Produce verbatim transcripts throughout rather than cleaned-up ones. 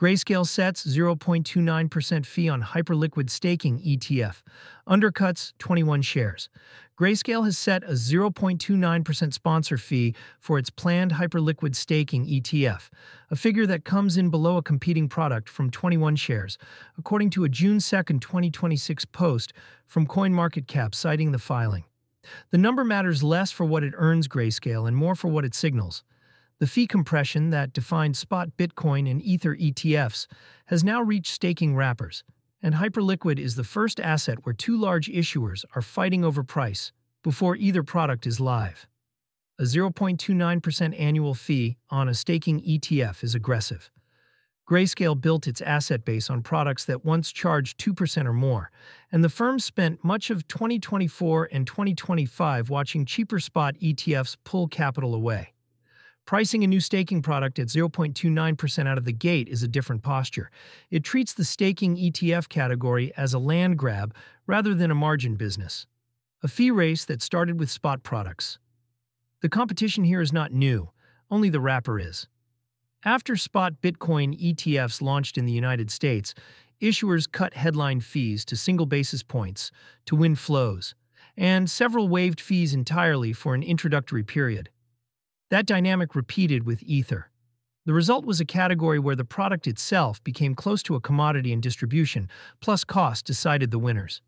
Grayscale sets zero point two nine percent fee on Hyperliquid staking E T F, undercuts twenty-one shares. Grayscale has set a zero point two nine percent sponsor fee for its planned Hyperliquid staking E T F, a figure that comes in below a competing product from twenty-one shares, according to a June second, twenty twenty-six post from CoinMarketCap citing the filing. The number matters less for what it earns Grayscale and more for what it signals. The fee compression that defined spot Bitcoin and Ether E T Fs has now reached staking wrappers, and Hyperliquid is the first asset where two large issuers are fighting over price before either product is live. A zero point two nine percent annual fee on a staking E T F is aggressive. Grayscale built its asset base on products that once charged two percent or more, and the firm spent much of twenty twenty-four and twenty twenty-five watching cheaper spot E T Fs pull capital away. Pricing a new staking product at zero point two nine percent out of the gate is a different posture. It treats the staking E T F category as a land grab rather than a margin business. A fee race that started with spot products. The competition here is not new, only the wrapper is. After spot Bitcoin E T Fs launched in the United States, issuers cut headline fees to single basis points to win flows, and several waived fees entirely for an introductory period. That dynamic repeated with Ether. The result was a category where the product itself became close to a commodity and distribution, plus cost decided the winners.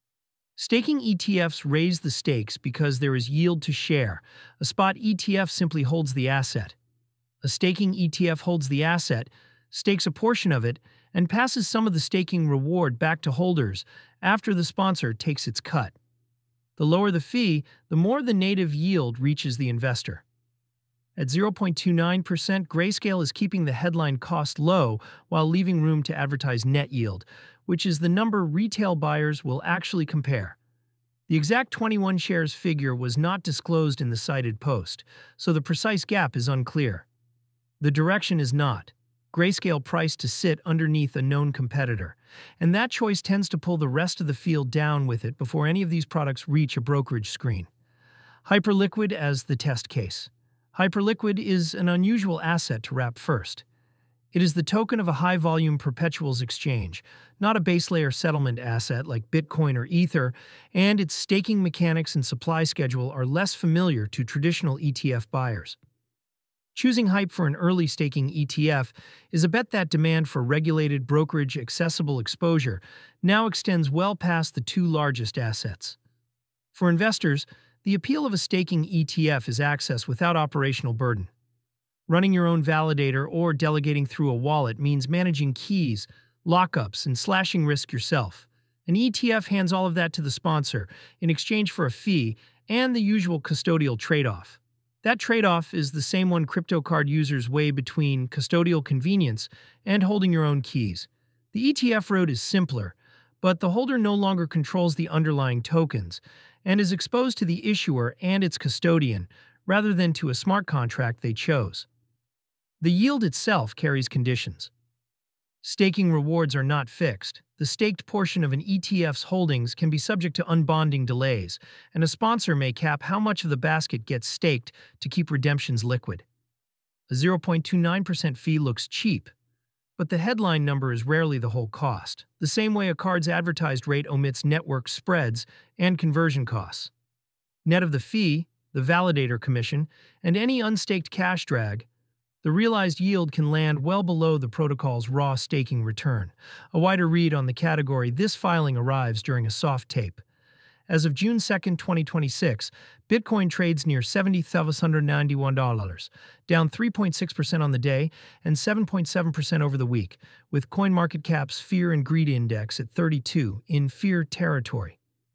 Staking E T Fs raise the stakes because there is yield to share. A spot E T F simply holds the asset. A staking E T F holds the asset, stakes a portion of it, and passes some of the staking reward back to holders after the sponsor takes its cut. The lower the fee, the more the native yield reaches the investor. At zero point two nine percent, Grayscale is keeping the headline cost low while leaving room to advertise net yield, which is the number retail buyers will actually compare. The exact twenty-one shares figure was not disclosed in the cited post, so the precise gap is unclear. The direction is not. Grayscale priced to sit underneath a known competitor, and that choice tends to pull the rest of the field down with it before any of these products reach a brokerage screen. Hyperliquid as the test case. Hyperliquid is an unusual asset to wrap first. It is the token of a high-volume perpetuals exchange, not a base layer settlement asset like Bitcoin or Ether, and its staking mechanics and supply schedule are less familiar to traditional E T F buyers. Choosing Hype for an early staking E T F is a bet that demand for regulated brokerage-accessible exposure now extends well past the two largest assets. For investors, the appeal of a staking E T F is access without operational burden. Running your own validator or delegating through a wallet means managing keys, lockups, and slashing risk yourself. An E T F hands all of that to the sponsor in exchange for a fee and the usual custodial trade-off. That trade-off is the same one crypto card users weigh between custodial convenience and holding your own keys. The E T F road is simpler, but the holder no longer controls the underlying tokens and is exposed to the issuer and its custodian rather than to a smart contract they chose. The yield itself carries conditions. Staking rewards are not fixed. The staked portion of an E T F's holdings can be subject to unbonding delays, and a sponsor may cap how much of the basket gets staked to keep redemptions liquid. A zero point two nine percent fee looks cheap, but the headline number is rarely the whole cost, the same way a card's advertised rate omits network spreads and conversion costs. Net of the fee, the validator commission, and any unstaked cash drag, the realized yield can land well below the protocol's raw staking return. A wider read on the category, this filing arrives during a soft tape. As of June second, twenty twenty-six, Bitcoin trades near seventy thousand seven hundred ninety-one dollars, down three point six percent on the day and seven point seven percent over the week, with CoinMarketCap's Fear and Greed Index at thirty-two, in fear territory.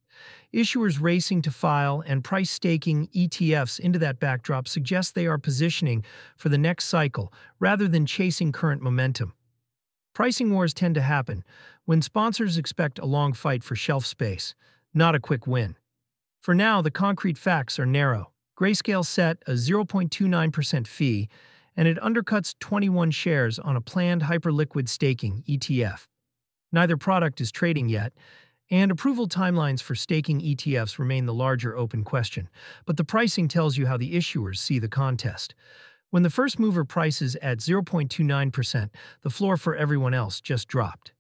Issuers racing to file and price staking E T Fs into that backdrop suggest they are positioning for the next cycle rather than chasing current momentum. Pricing wars tend to happen when sponsors expect a long fight for shelf space, not a quick win. For now, the concrete facts are narrow. Grayscale set a zero point two nine percent fee, and it undercuts twenty-one shares on a planned Hyperliquid staking E T F. Neither product is trading yet, and approval timelines for staking E T Fs remain the larger open question, but the pricing tells you how the issuers see the contest. When the first mover prices at zero point two nine percent, the floor for everyone else just dropped.